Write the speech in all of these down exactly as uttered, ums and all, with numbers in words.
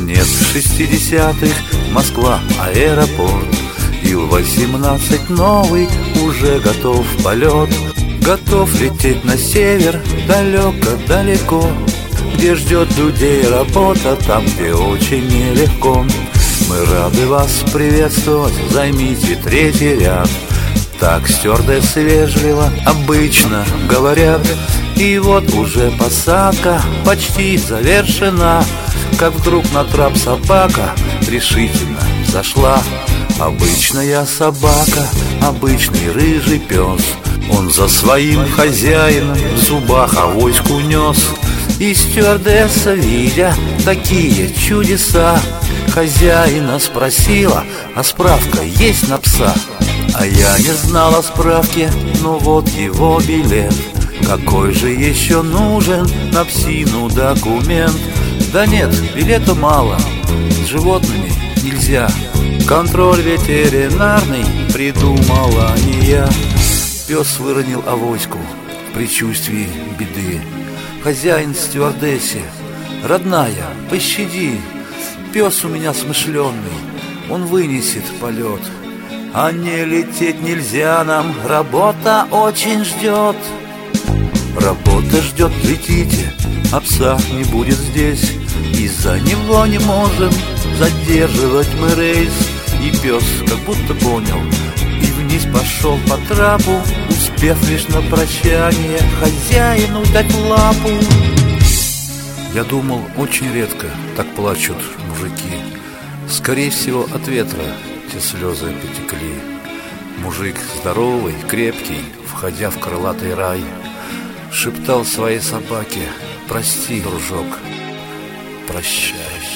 Конец шестидесятых, Москва, аэропорт. Ил восемнадцать новый, уже готов в полет. Готов лететь на север, далеко-далеко, где ждет людей работа, там, где очень нелегко. Мы рады вас приветствовать, займите третий ряд. Так стюардессы вежливо обычно говорят. И вот уже посадка почти завершена, как вдруг на трап собака решительно зашла. Обычная собака, обычный рыжий пес. Он за своим хозяином в зубах авоську нес. И стюардесса, видя такие чудеса, хозяина спросила: а справка есть на пса? А я не знал о справке, но вот его билет. Какой же еще нужен на псину документ? Да нет, билета мало, с животными нельзя. Контроль ветеринарный придумала не я. Пес выронил авоську в предчувствии беды. Хозяин стюардессе: родная, пощади, пес у меня смышленый, он вынесет полет. А не лететь нельзя нам, работа очень ждет. Работа ждет, летите, а пса не будет здесь. Из-за него не можем задерживать мы рейс. И пес как будто понял и вниз пошел по трапу, успев лишь на прощание хозяину дать лапу. Я думал, очень редко так плачут мужики. Скорее всего, от ветра те слезы потекли. Мужик здоровый, крепкий, входя в крылатый рай, шептал своей собаке: прости, дружок, прощай.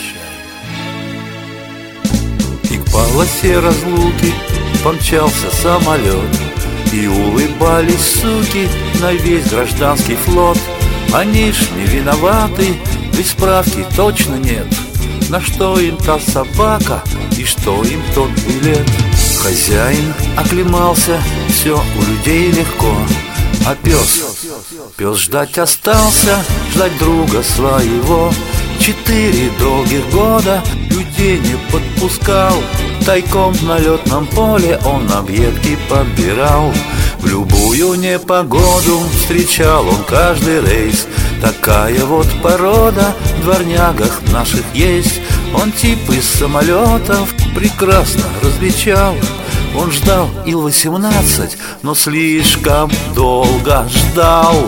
И к полосе разлуки помчался самолет, и улыбались суки на весь гражданский флот. Они ж не виноваты, ведь справки точно нет. На что им та собака и что им тот билет? Хозяин оклемался, все у людей легко. А пес, пес ждать остался, ждать друга своего. Четыре долгих года людей не подпускал. Тайком на летном поле он объедки подбирал. В любую непогоду встречал он каждый рейс. Такая вот порода в дворнягах наших есть. Он тип из самолетов прекрасно различал. Он ждал Ил восемнадцать, но слишком долго ждал.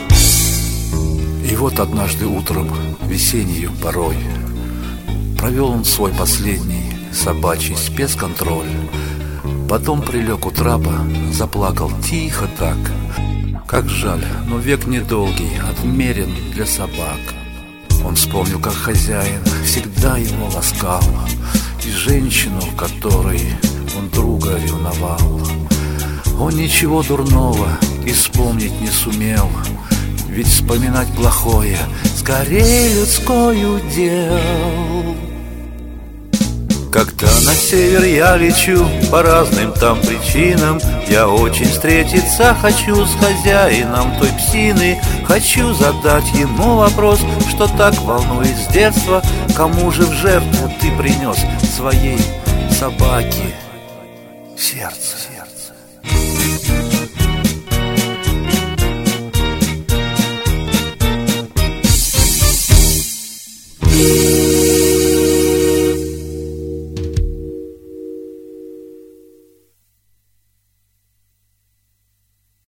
И вот однажды утром, весеннюю порой, провел он свой последний собачий спецконтроль. Потом прилег у трапа, заплакал тихо так. Как жаль, но век недолгий, отмерен для собак. Он вспомнил, как хозяин всегда его ласкал, и женщину, которой он друга ревновал. Он ничего дурного и вспомнить не сумел, ведь вспоминать плохое скорее людское дел. Когда на север я лечу по разным там причинам, я очень встретиться хочу с хозяином той псины. Хочу задать ему вопрос, что так волнует с детства: кому же в жертву ты принес своей собаке сердце?